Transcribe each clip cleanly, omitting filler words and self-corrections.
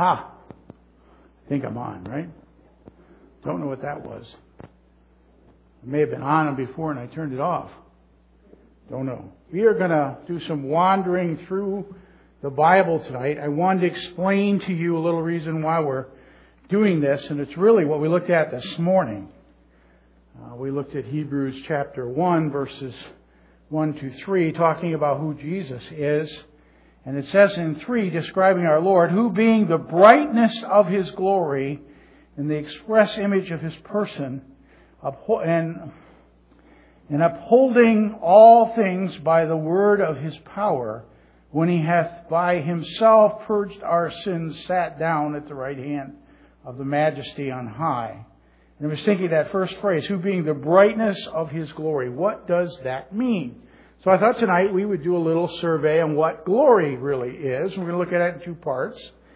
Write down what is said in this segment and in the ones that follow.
Aha! I think I'm on, right? Don't know what that was. It may have been on before and I turned it off. Don't know. We are going to do some wandering through the Bible tonight. I wanted to explain to you a little reason why we're doing this, and it's really what we looked at this morning. We looked at Hebrews chapter 1, verses 1 to 3, talking about who Jesus is. And it says in 3, describing our Lord, who being the brightness of His glory and the express image of His person, and upholding all things by the word of His power, when He hath by Himself purged our sins, sat down at the right hand of the Majesty on high. And I was thinking that first phrase, who being the brightness of His glory. What does that mean? So I thought tonight we would do a little survey on what glory really is. We're going to look at it in two parts.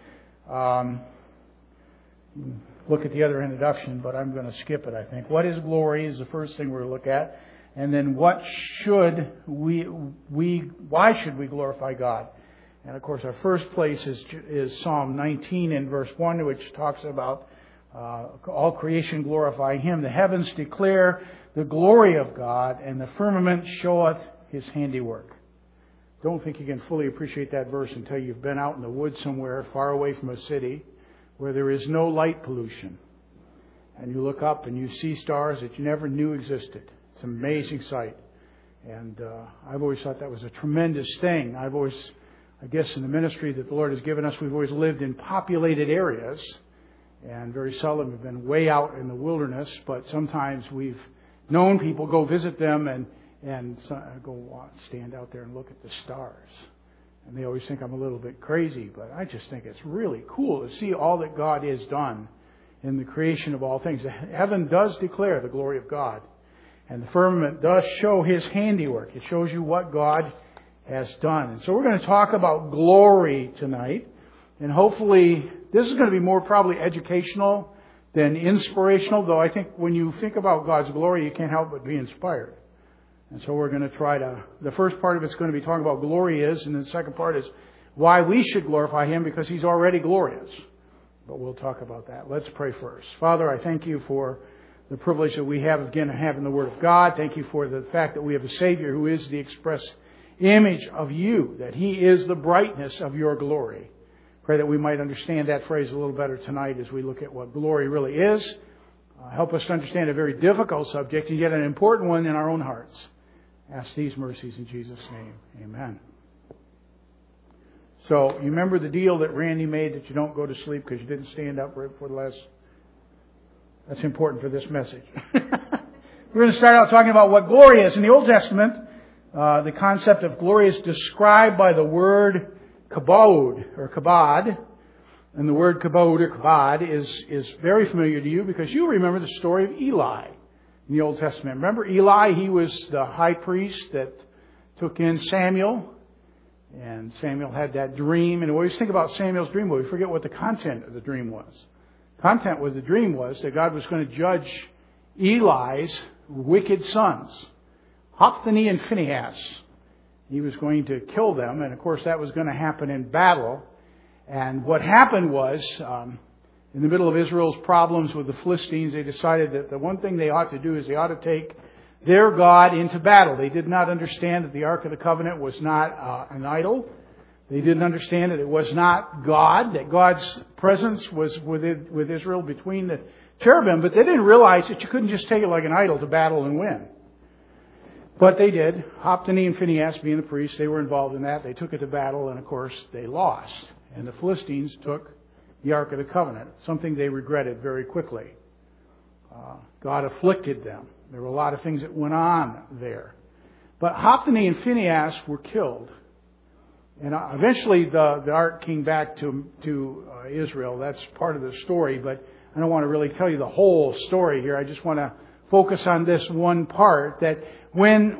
Look at the other introduction, but I'm going to skip it, I think. What is glory is the first thing we're going to look at. And then why should we glorify God? And of course our first place is Psalm 19 in verse 1, which talks about all creation glorify Him. The heavens declare the glory of God, and the firmament showeth His handiwork. Don't think you can fully appreciate that verse until you've been out in the woods somewhere far away from a city where there is no light pollution. And you look up and you see stars that you never knew existed. It's an amazing sight. And I've always thought that was a tremendous thing. I guess in the ministry that the Lord has given us, we've always lived in populated areas. And very seldom have been way out in the wilderness. But sometimes we've known people go visit them and go stand out there and look at the stars. And they always think I'm a little bit crazy, but I just think it's really cool to see all that God has done in the creation of all things. Heaven does declare the glory of God, and the firmament does show His handiwork. It shows you what God has done. And so we're going to talk about glory tonight, and hopefully this is going to be more probably educational than inspirational, though I think when you think about God's glory, you can't help but be inspired. And so we're going to the first part of it's going to be talking about glory is, and the second part is why we should glorify Him, because He's already glorious. But we'll talk about that. Let's pray first. Father, I thank You for the privilege that we have again of having the Word of God. Thank You for the fact that we have a Savior who is the express image of You, that He is the brightness of Your glory. Pray that we might understand that phrase a little better tonight as we look at what glory really is. Help us to understand a very difficult subject and yet an important one in our own hearts. Ask these mercies in Jesus' name. Amen. So, you remember the deal that Randy made that you don't go to sleep because you didn't stand up right before the last... That's important for this message. We're going to start out talking about what glory is. In the Old Testament, the concept of glory is described by the word kabod or kabod. And the word kabod or kabod is very familiar to you because you remember the story of Eli in the Old Testament. Remember Eli? He was the high priest that took in Samuel. And Samuel had that dream. And we always think about Samuel's dream, but we forget what the content of the dream was. Content of the dream was that God was going to judge Eli's wicked sons, Hophni and Phinehas. He was going to kill them. And of course that was going to happen in battle. And what happened was, in the middle of Israel's problems with the Philistines, they decided that the one thing they ought to do is they ought to take their God into battle. They did not understand that the Ark of the Covenant was not an idol. They didn't understand that it was not God, that God's presence was with Israel between the cherubim. But they didn't realize that you couldn't just take it like an idol to battle and win. But they did. Hophni and Phinehas, being the priests, they were involved in that. They took it to battle, and of course they lost. And the Philistines took the Ark of the Covenant, something they regretted very quickly. God afflicted them. There were a lot of things that went on there. But Hophni and Phinehas were killed. And eventually the Ark came back to Israel. That's part of the story, but I don't want to really tell you the whole story here. I just want to focus on this one part, that when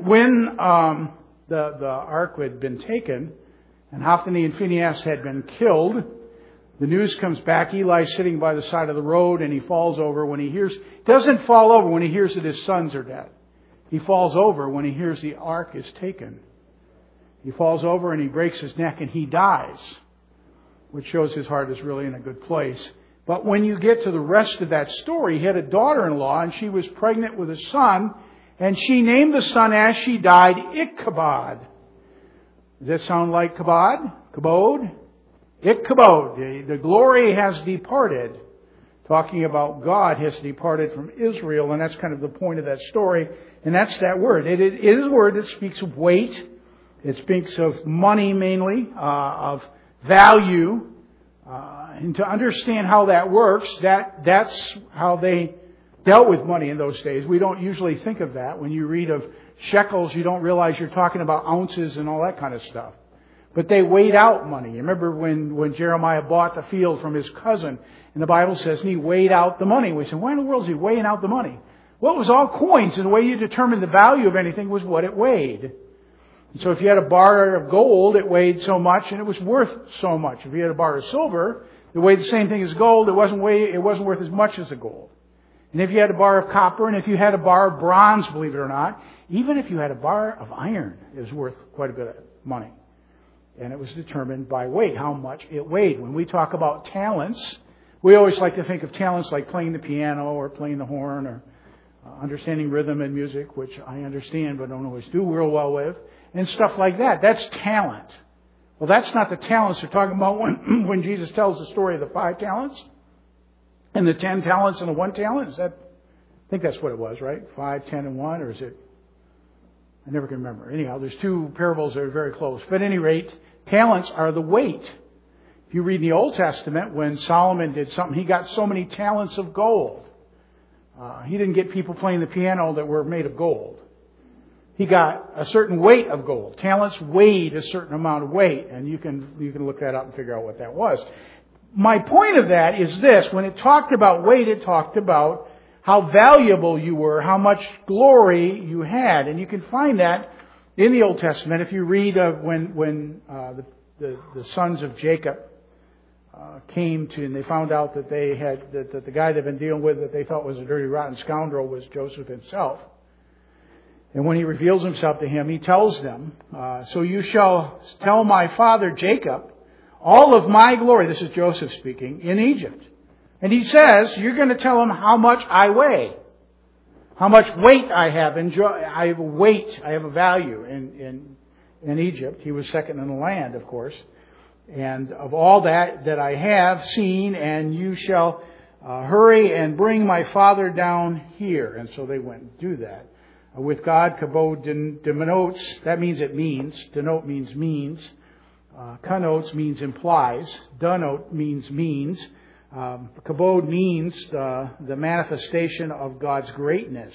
the Ark had been taken and Hophni and Phinehas had been killed, the news comes back. Eli's sitting by the side of the road and he falls over when he doesn't fall over when he hears that his sons are dead. He falls over when he hears the Ark is taken. He falls over and he breaks his neck and he dies. which shows his heart is really in a good place. But when you get to the rest of that story, he had a daughter-in-law, and she was pregnant with a son, and she named the son as she died Ichabod. Does that sound like kabod? Kabod? Ichabod. The glory has departed. Talking about God has departed from Israel, and that's kind of the point of that story. And that's that word. It is a word that speaks of weight. It speaks of money mainly, of value. And to understand how that works, that's how they dealt with money in those days. We don't usually think of that. When you read of shekels, you don't realize you're talking about ounces and all that kind of stuff. But they weighed out money. You remember when Jeremiah bought the field from his cousin, and the Bible says, and he weighed out the money. We said, why in the world is he weighing out the money? Well, it was all coins, and the way you determined the value of anything was what it weighed. And so if you had a bar of gold, it weighed so much, and it was worth so much. If you had a bar of silver, it weighed the same thing as gold. It wasn't worth as much as the gold. And if you had a bar of copper, and if you had a bar of bronze, believe it or not, even if you had a bar of iron, it was worth quite a bit of money. And it was determined by weight, how much it weighed. When we talk about talents, we always like to think of talents like playing the piano or playing the horn or understanding rhythm and music, which I understand but don't always do real well with, and stuff like that. That's talent. Well, that's not the talents they're talking about when Jesus tells the story of the 5 talents and the 10 talents and the 1 talent. I think that's what it was, right? 5, 10, and 1, or is it? I never can remember. Anyhow, there's 2 parables that are very close. But at any rate, talents are the weight. If you read the Old Testament, when Solomon did something, he got so many talents of gold. He didn't get people playing the piano that were made of gold. He got a certain weight of gold. Talents weighed a certain amount of weight, and you can look that up and figure out what that was. My point of that is this: when it talked about weight, it talked about how valuable you were, how much glory you had, and you can find that in the Old Testament. If you read of when the sons of Jacob came to, and they found out that that the guy they've been dealing with that they thought was a dirty, rotten scoundrel was Joseph himself. And when he reveals himself to him, he tells them, so you shall tell my father Jacob all of my glory, this is Joseph speaking, in Egypt. And he says, you're going to tell him how much I weigh, how much weight I have. I have a weight, I have a value in Egypt. He was second in the land, of course. And of all that I have seen, and you shall hurry and bring my father down here. And so they went and do that. With God, kabod denotes, that means it means. Denote means. Connotes means implies. Denote means. Kabod means the manifestation of God's greatness.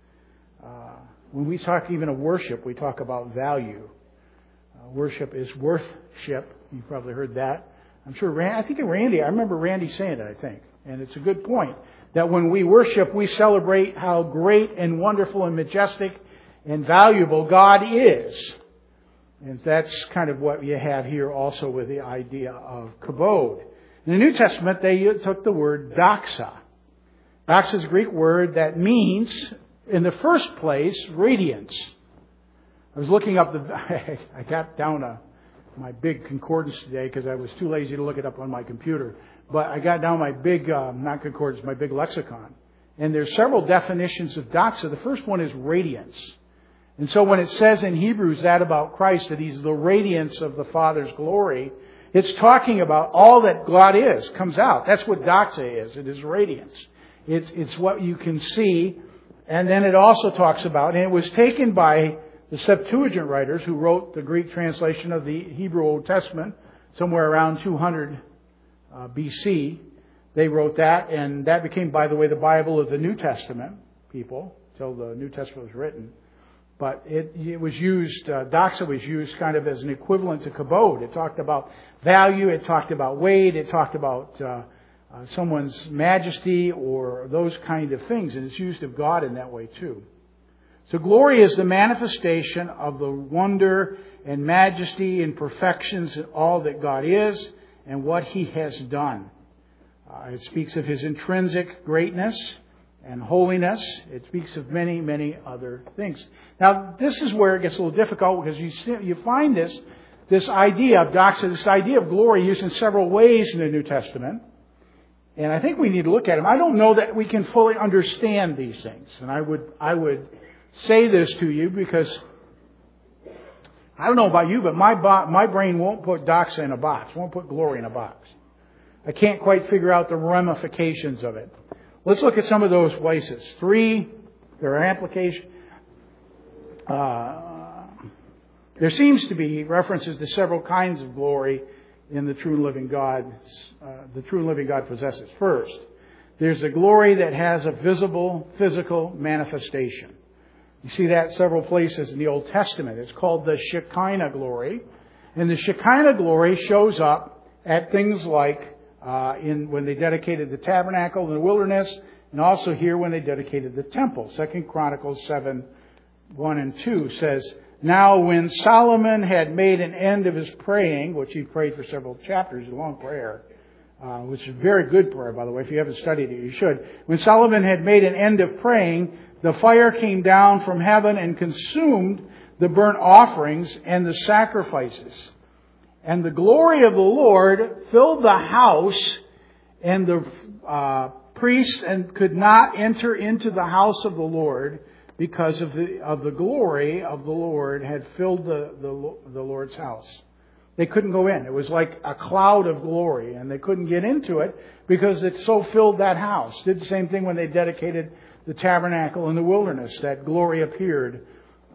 When we talk even of worship, we talk about value. Worship is worthship. You've probably heard that. I'm sure I remember Randy saying it, I think. And it's a good point. That when we worship, we celebrate how great and wonderful and majestic and valuable God is. And that's kind of what you have here also with the idea of kabod. In the New Testament, they took the word doxa. Doxa is a Greek word that means, in the first place, radiance. I was looking up I got down my big concordance today because I was too lazy to look it up on my computer. But I got down my big, not concordance, my big lexicon. And there's several definitions of doxa. The first one is radiance. And so when it says in Hebrews that about Christ, that He's the radiance of the Father's glory, it's talking about all that God is, comes out. That's what doxa is. It is radiance. It's what you can see. And then it also talks about, and it was taken by the Septuagint writers who wrote the Greek translation of the Hebrew Old Testament somewhere around 200 BC. They wrote that, and that became, by the way, the Bible of the New Testament people, till the New Testament was written. But it was used, doxa was used kind of as an equivalent to kabod. It talked about value, it talked about weight, it talked about someone's majesty or those kind of things. And it's used of God in that way too. So glory is the manifestation of the wonder and majesty and perfections and all that God is and what He has done. It speaks of His intrinsic greatness and holiness. It speaks of many, many other things. Now, this is where it gets a little difficult because you find this this idea of doxa, this idea of glory used in several ways in the New Testament. And I think we need to look at them. I don't know that we can fully understand these things. And I would say this to you because I don't know about you, but my brain won't put doxa in a box, won't put glory in a box. I can't quite figure out the ramifications of it. Let's look at some of those places. 3, there are applications. There seems to be references to several kinds of glory in the true and living God. The true and living God possesses. First, there's a glory that has a visible, physical manifestation. You see that several places in the Old Testament. It's called the Shekinah glory. And the Shekinah glory shows up at things like when they dedicated the tabernacle in the wilderness, and also here when they dedicated the temple. 2 Chronicles 7:1 and 2 says, "Now when Solomon had made an end of his praying," which he prayed for several chapters, a long prayer, which is a very good prayer, by the way. If you haven't studied it, you should. When Solomon had made an end of praying, the fire came down from heaven and consumed the burnt offerings and the sacrifices. And the glory of the Lord filled the house, and the priests could not enter into the house of the Lord because of the glory of the Lord had filled the Lord's house. They couldn't go in. It was like a cloud of glory, and they couldn't get into it because it so filled that house. Did the same thing when they dedicated the tabernacle in the wilderness. That glory appeared.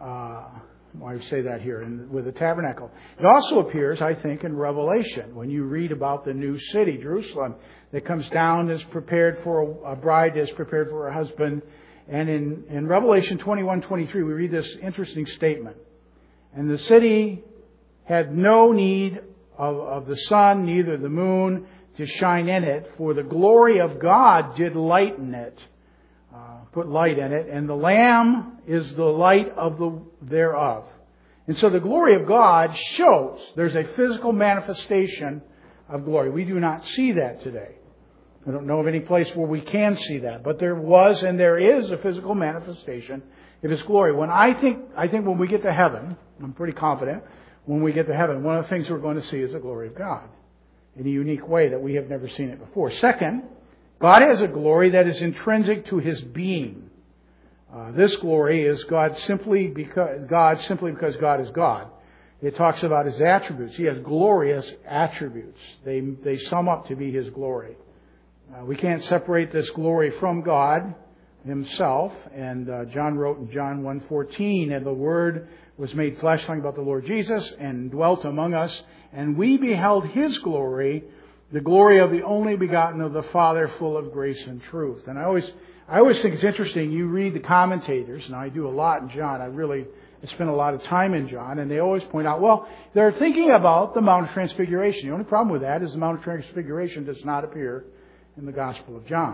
I say that here with the tabernacle. It also appears, I think, in Revelation when you read about the new city, Jerusalem, that comes down is prepared for a bride is prepared for her husband. And in Revelation 21:23, we read this interesting statement. "And the city had no need of the sun, neither the moon, to shine in it, for the glory of God did lighten it." Put light in it. "And the Lamb is the light thereof." And so the glory of God shows. There's a physical manifestation of glory. We do not see that today. I don't know of any place where we can see that. But there was and there is a physical manifestation of His glory. I think when we get to heaven, I'm pretty confident, when we get to heaven, one of the things we're going to see is the glory of God in a unique way that we have never seen it before. Second, God has a glory that is intrinsic to His being. This glory is God simply because God is God. It talks about His attributes. He has glorious attributes. They sum up to be His glory. We can't separate this glory from God Himself. And John wrote in John 1:14, "And the Word was made flesh," talking about the Lord Jesus, "and dwelt among us. And we beheld His glory, the glory of the only begotten of the Father, full of grace and truth." And I always think it's interesting. You read the commentators, and I do a lot in John. I spend a lot of time in John, and they always point out, well, they're thinking about the Mount of Transfiguration. The only problem with that is the Mount of Transfiguration does not appear in the Gospel of John.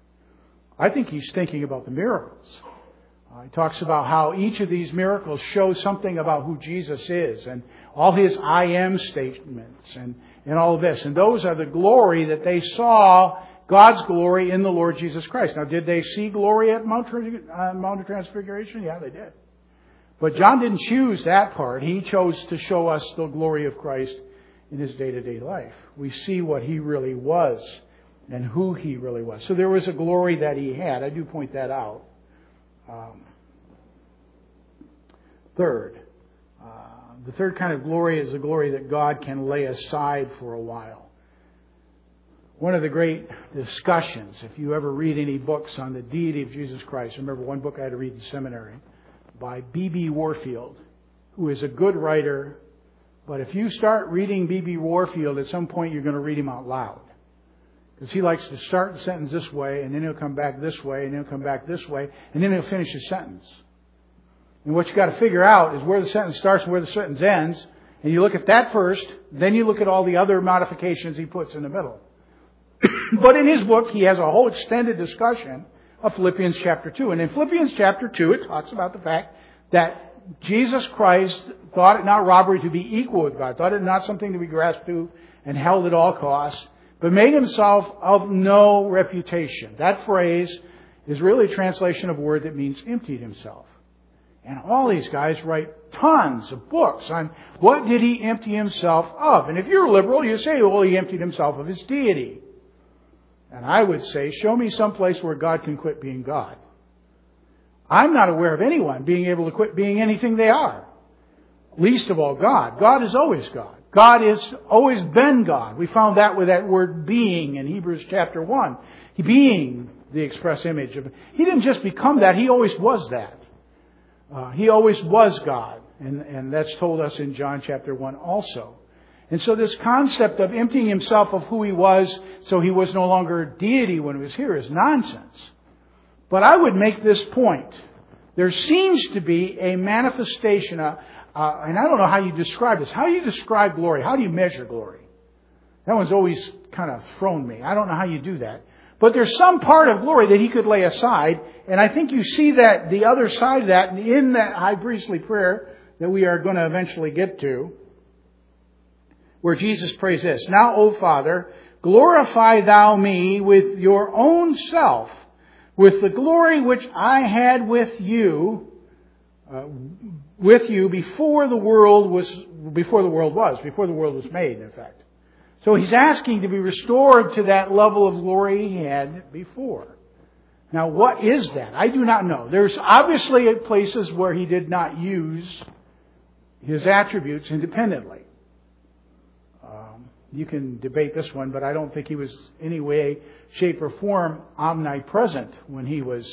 I think he's thinking about the miracles. He talks about how each of these miracles shows something about who Jesus is, and all His I am statements, and all of this. And those are the glory that they saw, God's glory in the Lord Jesus Christ. Now, did they see glory at Mount of Transfiguration? Yeah, they did. But John didn't choose that part. He chose to show us the glory of Christ in His day-to-day life. We see what He really was and who He really was. So there was a glory that He had. I do point that out. Third, the third kind of glory is the glory that God can lay aside for a while. One of the great discussions, if you ever read any books on the deity of Jesus Christ, I remember one book I had to read in seminary by B.B. Warfield, who is a good writer, but if you start reading B.B. Warfield, at some point you're going to read him out loud. Because he likes to start the sentence this way, and then he'll come back this way, and then he'll come back this way, and then he'll finish his sentence. And what you got to figure out is where the sentence starts and where the sentence ends. And you look at that first, then you look at all the other modifications he puts in the middle. But in his book, he has a whole extended discussion of Philippians chapter 2. And in Philippians chapter 2, it talks about the fact that Jesus Christ thought it not robbery to be equal with God, thought it not something to be grasped to and held at all costs, but made Himself of no reputation. That phrase is really a translation of a word that means emptied Himself. And all these guys write tons of books on what did he empty himself of. And if you're liberal, you say, well, he emptied himself of his deity. And I would say, show me some place where God can quit being God. I'm not aware of anyone being able to quit being anything they are. Least of all God. God is always God. God has always been God. We found that with that word being in Hebrews chapter 1. Being the express image of... He didn't just become that. He always was that. He always was God. And that's told us in John chapter 1 also. And so this concept of emptying himself of who he was so he was no longer deity when he was here is nonsense. But I would make this point. There seems to be a manifestation, and I don't know how you describe this. How do you describe glory? How do you measure glory? That one's always kind of thrown me. I don't know how you do that. But there's some part of glory that he could lay aside. And I think you see that the other side of that in that high priestly prayer that we are going to eventually get to, where Jesus prays this, "Now, O Father, glorify thou me with your own self, with the glory which I had with you before the world was made, in fact." So he's asking to be restored to that level of glory he had before. Now, what is that? I do not know. There's obviously places where he did not use his attributes independently. You can debate this one, but I don't think he was any way, shape, or form omnipresent when he was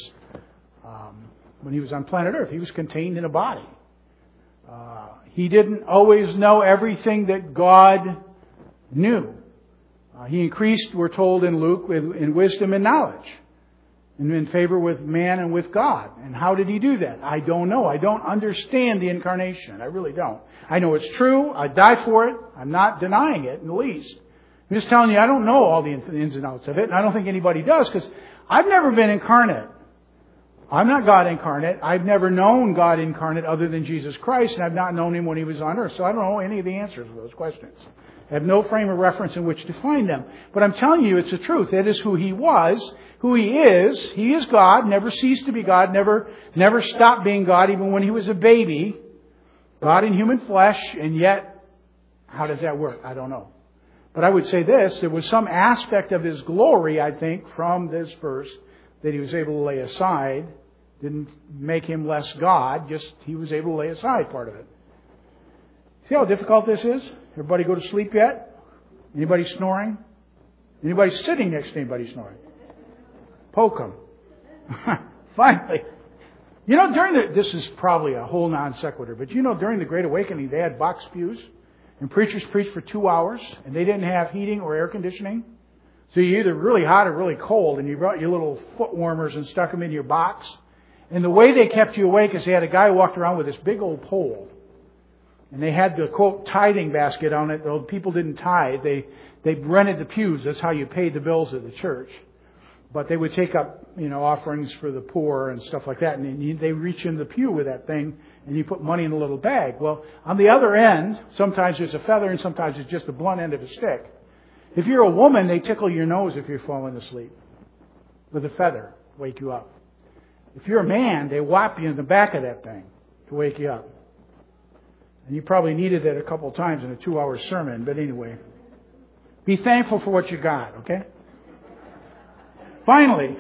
on planet Earth. He was contained in a body. He didn't always know everything that God knew. He increased, we're told in Luke, in wisdom and knowledge, and in favor with man and with God. And how did he do that? I don't know. I don't understand the incarnation. I really don't. I know it's true. I die for it. I'm not denying it in the least. I'm just telling you, I don't know all the ins and outs of it, and I don't think anybody does, because I've never been incarnate. I'm not God incarnate. I've never known God incarnate other than Jesus Christ, and I've not known Him when He was on earth. So I don't know any of the answers to those questions. I have no frame of reference in which to find them. But I'm telling you, it's the truth. That is who He was, who He is. He is God, never ceased to be God, never stopped being God, even when He was a baby. God in human flesh, and yet, how does that work? I don't know. But I would say this, there was some aspect of His glory, I think, from this verse that He was able to lay aside. Didn't make Him less God, just He was able to lay aside part of it. See how difficult this is? Everybody go to sleep yet? Anybody snoring? Anybody sitting next to anybody snoring? Poke them. Finally. You know, this is probably a whole non sequitur, but you know, during the Great Awakening, they had box pews, and preachers preached for 2 hours, and they didn't have heating or air conditioning. So you're either really hot or really cold, and you brought your little foot warmers and stuck them in your box. And the way they kept you awake is they had a guy walk around with this big old pole. And they had the, quote, tithing basket on it. Though people didn't tithe. They rented the pews. That's how you paid the bills of the church. But they would take up, offerings for the poor and stuff like that. And they reach in the pew with that thing, and you put money in a little bag. Well, on the other end, sometimes there's a feather and sometimes it's just the blunt end of a stick. If you're a woman, they tickle your nose if you're falling asleep with a feather, wake you up. If you're a man, they whop you in the back of that thing to wake you up. And you probably needed that a couple of times in a 2-hour sermon, but anyway. Be thankful for what you got, okay? Finally,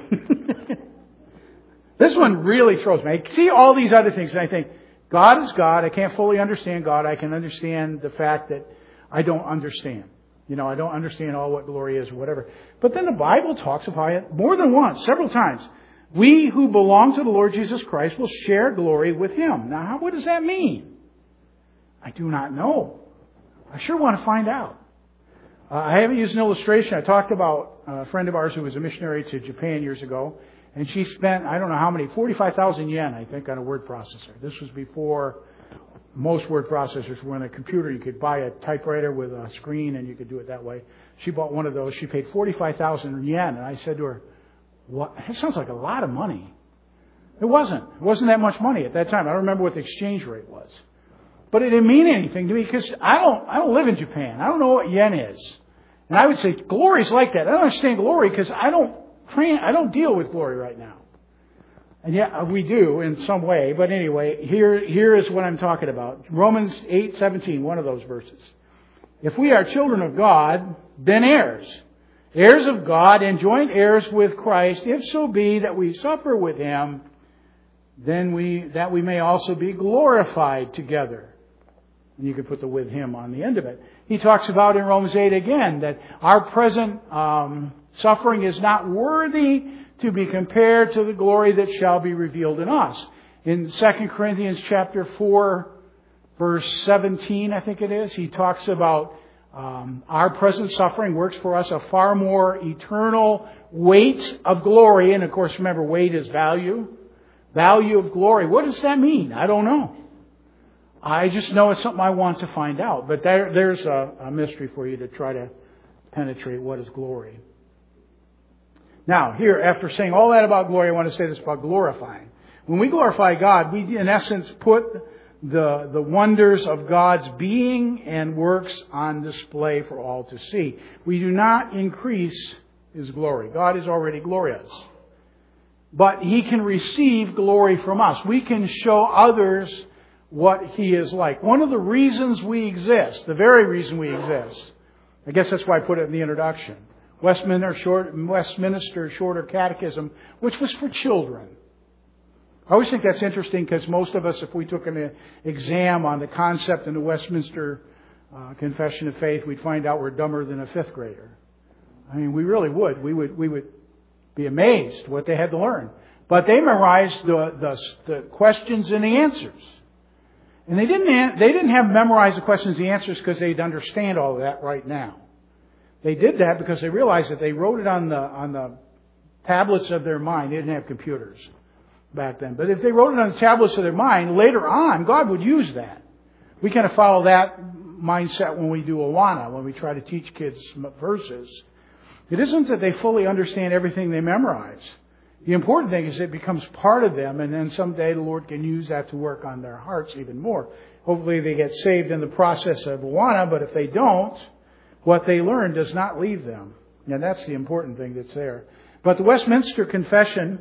this one really throws me. I see all these other things and I think, God is God. I can't fully understand God. I can understand the fact that I don't understand. I don't understand all what glory is or whatever. But then the Bible talks about it more than once, several times. We who belong to the Lord Jesus Christ will share glory with Him. Now, what does that mean? I do not know. I sure want to find out. I haven't used an illustration. I talked about a friend of ours who was a missionary to Japan years ago. And she spent, I don't know how many, 45,000 yen, I think, on a word processor. This was before most word processors were on a computer. You could buy a typewriter with a screen and you could do it that way. She bought one of those. She paid 45,000 yen. And I said to her, "What? That sounds like a lot of money." It wasn't. It wasn't that much money at that time. I don't remember what the exchange rate was. But it didn't mean anything to me because I don't live in Japan. I don't know what yen is. And I would say glory is like that. I don't understand glory because I don't deal with glory right now. And yeah, we do in some way. But anyway, here is what I'm talking about. Romans 8:17, one of those verses. If we are children of God, then heirs. Heirs of God and joint heirs with Christ, if so be that we suffer with Him, then that we may also be glorified together. And you can put the with Him on the end of it. He talks about in Romans 8 again that our present suffering is not worthy to be compared to the glory that shall be revealed in us. In 2 Corinthians chapter 4, verse 17, I think it is, he talks about our present suffering works for us a far more eternal weight of glory. And of course, remember, weight is value. Value of glory. What does that mean? I don't know. I just know it's something I want to find out. But there's a mystery for you to try to penetrate what is glory. Now, here, after saying all that about glory, I want to say this about glorifying. When we glorify God, we in essence put the wonders of God's being and works on display for all to see. We do not increase His glory. God is already glorious. But He can receive glory from us. We can show others what He is like. One of the reasons we exist, the very reason we exist, I guess that's why I put it in the introduction, Westminster Shorter Catechism, which was for children. I always think that's interesting because most of us, if we took an exam on the concept in the Westminster Confession of Faith, we'd find out we're dumber than a fifth grader. I mean, we really would. We would be amazed what they had to learn. But they memorized the questions and the answers. And they didn't have memorized the questions and the answers because they'd understand all of that right now. They did that because they realized that they wrote it on the tablets of their mind. They didn't have computers back then. But if they wrote it on the tablets of their mind, later on, God would use that. We kind of follow that mindset when we do Awana, when we try to teach kids verses. It isn't that they fully understand everything they memorize. The important thing is it becomes part of them, and then someday the Lord can use that to work on their hearts even more. Hopefully they get saved in the process of Awana, but if they don't, what they learn does not leave them. And that's the important thing that's there. But the Westminster Confession,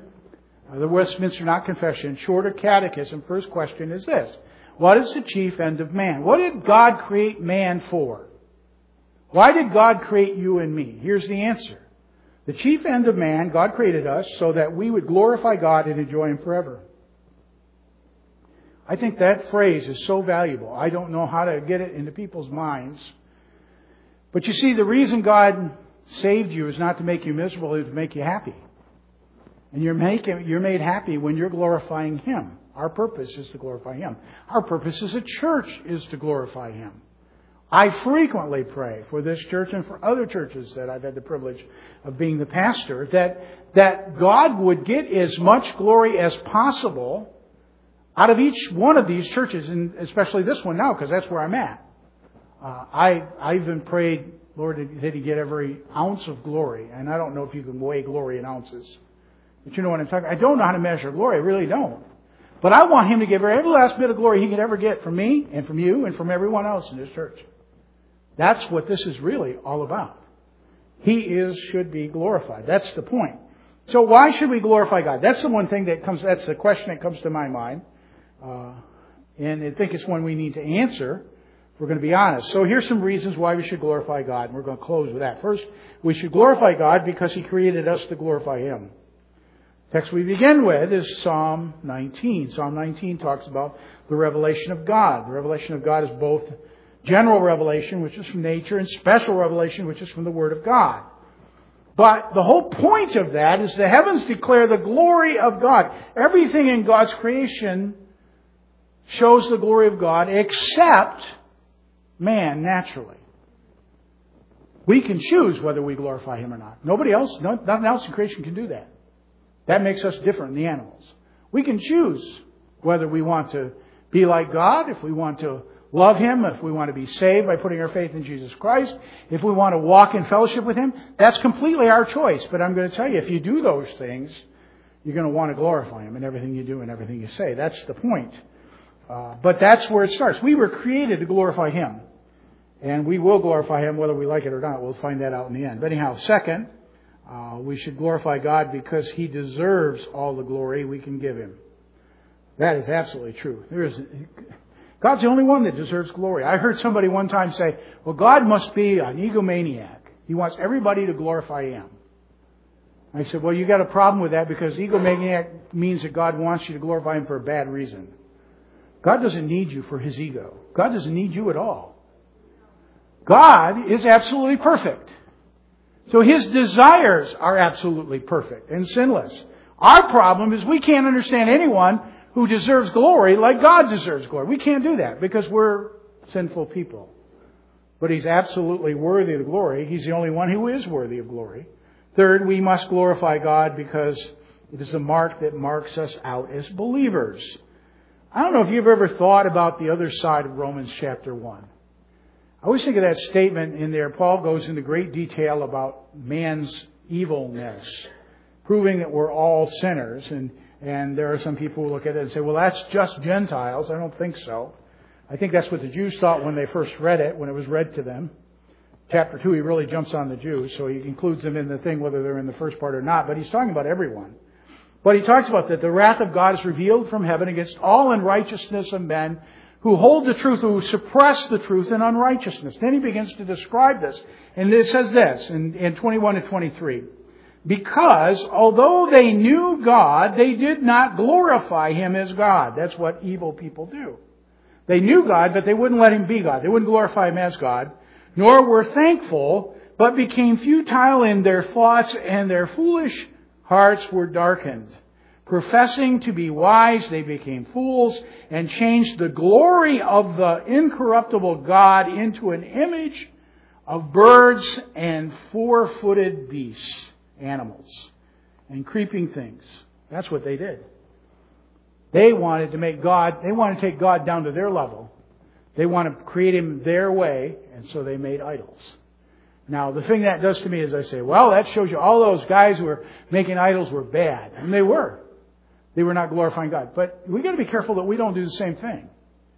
Shorter Catechism, first question is this. What is the chief end of man? What did God create man for? Why did God create you and me? Here's the answer. The chief end of man, God created us so that we would glorify God and enjoy Him forever. I think that phrase is so valuable. I don't know how to get it into people's minds. But you see, the reason God saved you is not to make you miserable, it's to make you happy. And you're made happy when you're glorifying Him. Our purpose is to glorify Him. Our purpose as a church is to glorify Him. I frequently pray for this church and for other churches that I've had the privilege of being the pastor, that God would get as much glory as possible out of each one of these churches, and especially this one now, because that's where I'm at. I even prayed, Lord, that He get every ounce of glory. And I don't know if you can weigh glory in ounces. But you know what I'm talking about. I don't know how to measure glory. I really don't. But I want Him to give every last bit of glory He could ever get from me and from you and from everyone else in this church. That's what this is really all about. He should be glorified. That's the point. So why should we glorify God? That's the one thing that's the question that comes to my mind. And I think it's one we need to answer if we're going to be honest. So here's some reasons why we should glorify God. And we're going to close with that. First, we should glorify God because He created us to glorify Him. The text we begin with is Psalm 19. Psalm 19 talks about the revelation of God. The revelation of God is both general revelation, which is from nature, and special revelation, which is from the Word of God. But the whole point of that is the heavens declare the glory of God. Everything in God's creation shows the glory of God except man naturally. We can choose whether we glorify Him or not. Nothing else in creation can do that. That makes us different than the animals. We can choose whether we want to be like God, if we want to love Him, if we want to be saved by putting our faith in Jesus Christ, if we want to walk in fellowship with Him. That's completely our choice. But I'm going to tell you, if you do those things, you're going to want to glorify Him in everything you do and everything you say. That's the point. But that's where it starts. We were created to glorify Him. And we will glorify Him whether we like it or not. We'll find that out in the end. But anyhow, second, We should glorify God because He deserves all the glory we can give Him. That is absolutely true. God's the only one that deserves glory. I heard somebody one time say, well, God must be an egomaniac. He wants everybody to glorify Him. I said, well, you got a problem with that because egomaniac means that God wants you to glorify Him for a bad reason. God doesn't need you for His ego. God doesn't need you at all. God is absolutely perfect. So His desires are absolutely perfect and sinless. Our problem is we can't understand anyone who deserves glory like God deserves glory. We can't do that because we're sinful people. But He's absolutely worthy of glory. He's the only one who is worthy of glory. Third, we must glorify God because it is a mark that marks us out as believers. I don't know if you've ever thought about the other side of Romans chapter 1. I always think of that statement in there. Paul goes into great detail about man's evilness, proving that we're all sinners. And there are some people who look at it and say, well, that's just Gentiles. I don't think so. I think that's what the Jews thought when they first read it, when it was read to them. Chapter 2, he really jumps on the Jews, so he includes them in the thing whether they're in the first part or not. But he's talking about everyone. But he talks about that the wrath of God is revealed from heaven against all unrighteousness of men who hold the truth, who suppress the truth in unrighteousness. Then he begins to describe this. And it says this in 21 to 23. Because although they knew God, they did not glorify Him as God. That's what evil people do. They knew God, but they wouldn't let Him be God. They wouldn't glorify Him as God. Nor were thankful, but became futile in their thoughts, and their foolish hearts were darkened. Professing to be wise, they became fools and changed the glory of the incorruptible God into an image of birds and four-footed beasts, animals, and creeping things. That's what they did. They wanted to take God down to their level. They want to create Him their way, and so they made idols. Now, the thing that does to me is I say, well, that shows you all those guys who were making idols were bad. And they were. They were not glorifying God. But we've got to be careful that we don't do the same thing.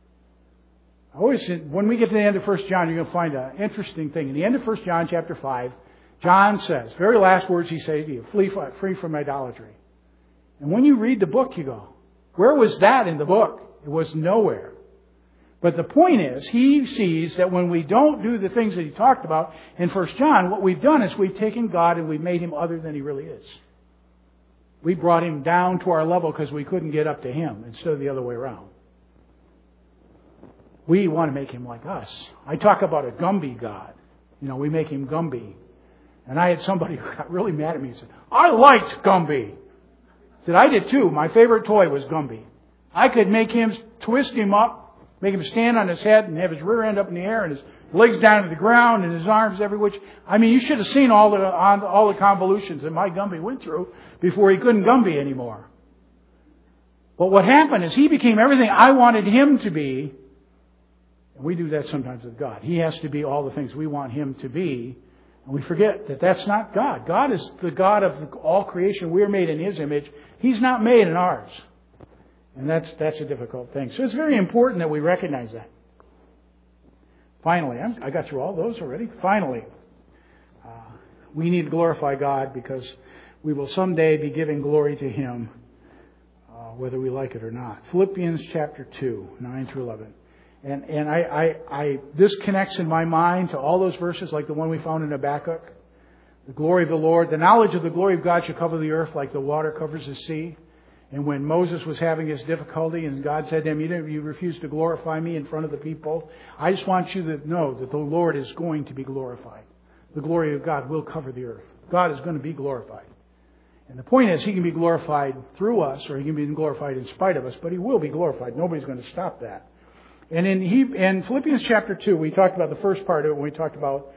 When we get to the end of 1 John, you're going to find an interesting thing. In the end of 1 John chapter 5, John says, very last words he says to you, flee from idolatry. And when you read the book, you go, where was that in the book? It was nowhere. But the point is, he sees that when we don't do the things that he talked about in 1 John, what we've done is we've taken God and we've made Him other than He really is. We brought Him down to our level because we couldn't get up to Him instead of the other way around. We want to make Him like us. I talk about a Gumby God. We make Him Gumby. And I had somebody who got really mad at me and said, I liked Gumby. I said, I did too. My favorite toy was Gumby. I could make him, twist him up, make him stand on his head and have his rear end up in the air and his legs down to the ground and his arms every which. I mean, you should have seen all the convolutions that my Gumby went through before he couldn't Gumby anymore. But what happened is he became everything I wanted him to be. And we do that sometimes with God. He has to be all the things we want Him to be. And we forget that that's not God. God is the God of all creation. We're made in His image. He's not made in ours. And that's a difficult thing. So it's very important that we recognize that. Finally, I got through all those already. Finally, we need to glorify God because we will someday be giving glory to Him, whether we like it or not. Philippians chapter 2, 9 through 11. And this connects in my mind to all those verses like the one we found in Habakkuk. The glory of the Lord, the knowledge of the glory of God shall cover the earth like the water covers the sea. And when Moses was having his difficulty and God said to him, you refuse to glorify me in front of the people, I just want you to know that the Lord is going to be glorified. The glory of God will cover the earth. God is going to be glorified. And the point is, He can be glorified through us, or He can be glorified in spite of us, but He will be glorified. Nobody's going to stop that. And in Philippians chapter 2, we talked about the first part of it when we talked about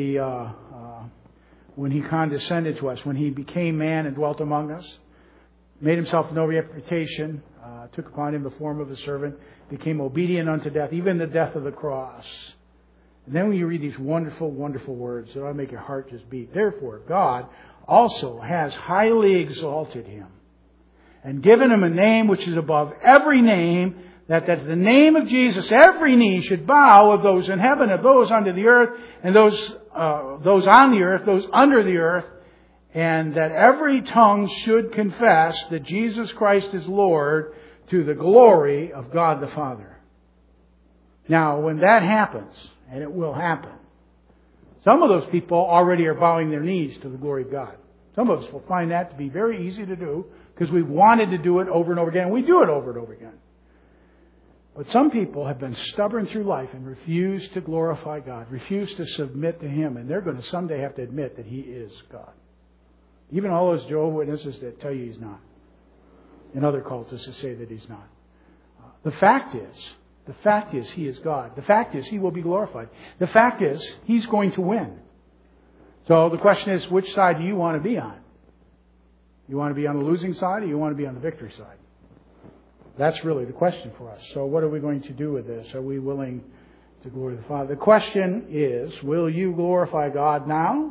when He condescended to us, when He became man and dwelt among us. Made Himself of no reputation, took upon Him the form of a servant, became obedient unto death, even the death of the cross. And then when you read these wonderful, wonderful words, that'll make your heart just beat. Therefore, God also has highly exalted Him and given Him a name which is above every name, that at the name of Jesus every knee should bow, of those in heaven, of those under the earth, and those on the earth, those under the earth, and that every tongue should confess that Jesus Christ is Lord to the glory of God the Father. Now, when that happens, and it will happen, some of those people already are bowing their knees to the glory of God. Some of us will find that to be very easy to do because we've wanted to do it over and over again. And we do it over and over again. But some people have been stubborn through life and refuse to glorify God, refuse to submit to Him, and they're going to someday have to admit that He is God. Even all those Jehovah's Witnesses that tell you He's not, and other cultists that say that He's not. The fact is He is God. The fact is He will be glorified. The fact is He's going to win. So the question is, which side do you want to be on? You want to be on the losing side, or you want to be on the victory side? That's really the question for us. So what are we going to do with this? Are we willing to glorify the Father? The question is, will you glorify God now?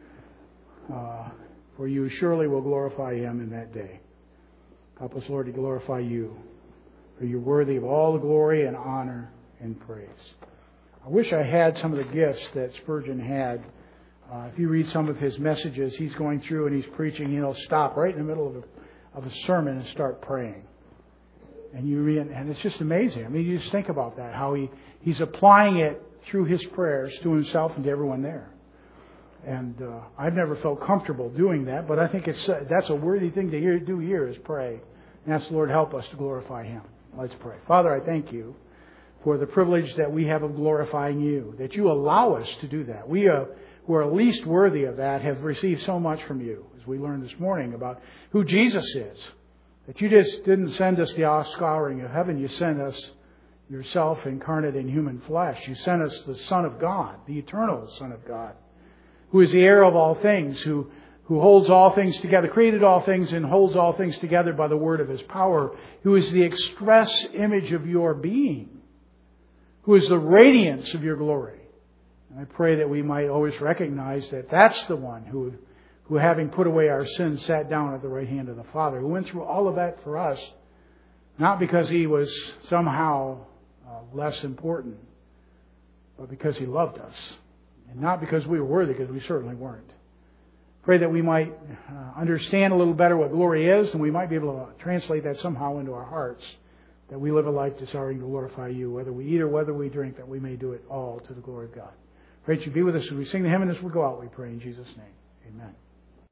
For you surely will glorify Him in that day. Help us, Lord, to glorify You. For You're worthy of all the glory and honor and praise. I wish I had some of the gifts that Spurgeon had. If you read some of his messages, he's going through and he's preaching, he'll stop right in the middle of a sermon and start praying. And you read, and it's just amazing. I mean, you just think about that, how he's applying it through his prayers to himself and to everyone there. And I've never felt comfortable doing that, but I think that's a worthy thing to do here is pray. And ask the Lord help us to glorify Him. Let's pray. Father, I thank You for the privilege that we have of glorifying You, that You allow us to do that. We who are least worthy of that have received so much from You, as we learned this morning about who Jesus is. That You just didn't send us the offscouring of heaven. You sent us Yourself incarnate in human flesh. You sent us the Son of God, the eternal Son of God, who is the heir of all things, who holds all things together, created all things and holds all things together by the word of His power, who is the express image of Your being, who is the radiance of Your glory. And I pray that we might always recognize that that's the one who having put away our sins, sat down at the right hand of the Father, who went through all of that for us, not because He was somehow less important, but because He loved us. And not because we were worthy, because we certainly weren't. Pray that we might understand a little better what glory is, and we might be able to translate that somehow into our hearts, that we live a life desiring to glorify You, whether we eat or whether we drink, that we may do it all to the glory of God. Pray that You be with us as we sing the hymn and as we go out, we pray in Jesus' name. Amen.